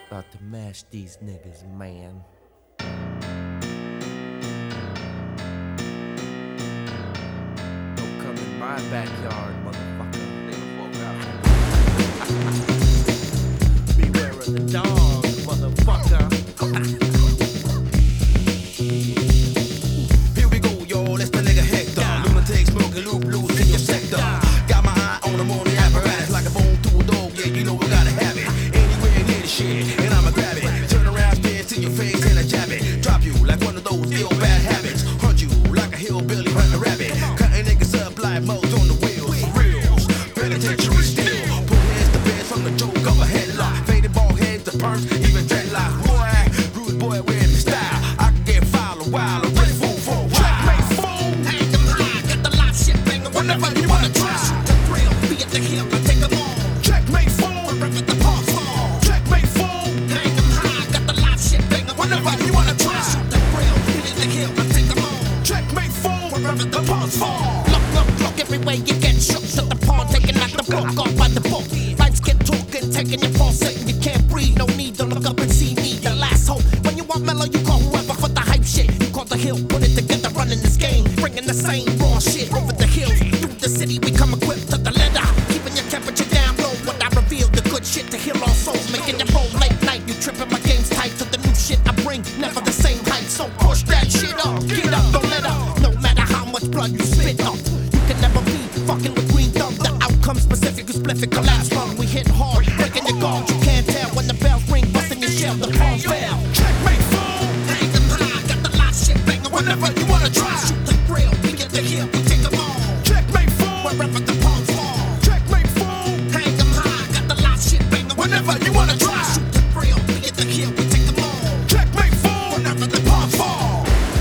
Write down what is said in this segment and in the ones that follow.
About to mash these niggas, man. Don't come in my backyard, motherfucker. Beware of the dog, motherfucker. Here we go, y'all, it's the nigga Hector. Lunatic smoking loop loose in your sector. Got my eye on the morning apparatus like a bone to a dog, yeah, you know we gotta have it. Anywhere near the shit, and I'ma grab it. Turn around, stare to your face and I jab it. Drop you like one of those ill bad habits. Hunt you like a hillbilly hunting a rabbit. Cutting niggas up like modes on the wheels. For reals, penitentiary still. Put heads to bed from the joke of a headlock. Faded bald heads to perms, even dreadlocks. Boy, rude boy with the style. I can get foul a while, a red fool for a while. Checkmate fool. Hang them high, got the lot shit banging whenever you wanna try. The thrill, be at the hill and take them on. Checkmate fool. Wherever the parts fall. Checkmate fool. Hang them high, got the lot shit banging whenever you wanna try. The thrill, be at the hill and take them on. Checkmate fool. Wherever the parts fall. Look, everywhere you get shook. Shut the pawn, taking out the book, off by the book. Life's get talking, taking your pulse, and you can't breathe. No need to look up and see me, the last hope. When you want mellow, you call whoever for the hype shit. You call the hill, put it together, running this game. Bringing the same raw shit over the hills. Through the city, we come equipped to the letter. Keeping your temperature down low when I reveal the good shit to heal all souls. Making you roll late night, you tripping, my game's tight. To the new shit I bring, never the same height. So push that shit up, get up, don't let up. No matter how much blood you spit up, you can never be fucking with green thumb. The outcome specific, you spliff it, collapse from. We hit hard, breaking your guard. You can't tell when the bells ring, busting your shell, the palms fail. Checkmate fool. Hang them high, got the lot shit banging whenever you wanna try. Shoot the thrill, we get the hill, we take them on. Checkmate fool. Wherever the palms fall. Checkmate fool. Hang them high, got the lot shit banging Whenever you wanna try. Shoot the thrill, we get the hill, we take them on. Checkmate fool. Whenever the palms fall.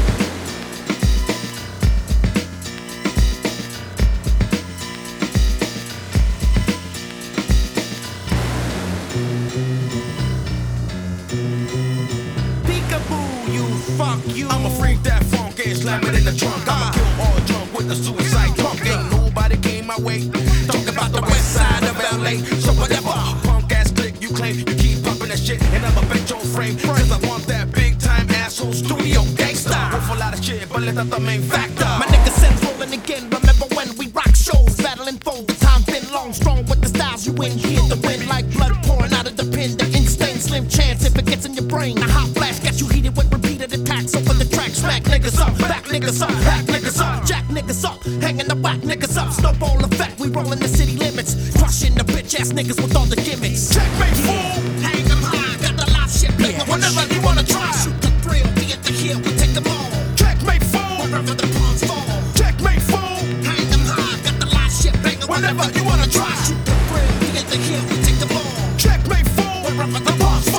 Peekaboo, you fuck you. I'ma freak that funk and slam it in the trunk. I'ma kill all drunk with the suicide punk. Ain't nobody came my way. Talk about the west side of LA. So whatever punk ass click you claim, you keep pumping that shit and I'ma bet your frame. Cause I want that big time asshole studio gangsta. With a lot of shit, but let the main factor. My nigga sense rolling again. Remember when we rock shows, battling foes. The time been long, strong with the styles you in here. The wind like blood pouring out of the pin. The instinct, slim chance if it gets in your brain. The hot flash got you heated with repeated attacks. Over the track, smack niggas up, back niggas up, hack niggas up, jack niggas up, hanging the whack niggas up. Snowball effect, we rollin' the city limits, crushing the bitch ass niggas with all the gimmicks. Checkmate fool. Hang them high, got the lot shit banging whenever you wanna try. Shoot the thrill, be at the hill, we take them on. Checkmate fool. Wherever the palms fall. Checkmate fool. Hang them high, got the lot shit banging Whenever you wanna try. Shoot the thrill, be at the hill, we take them on. Checkmate fool. Wherever the palms fall.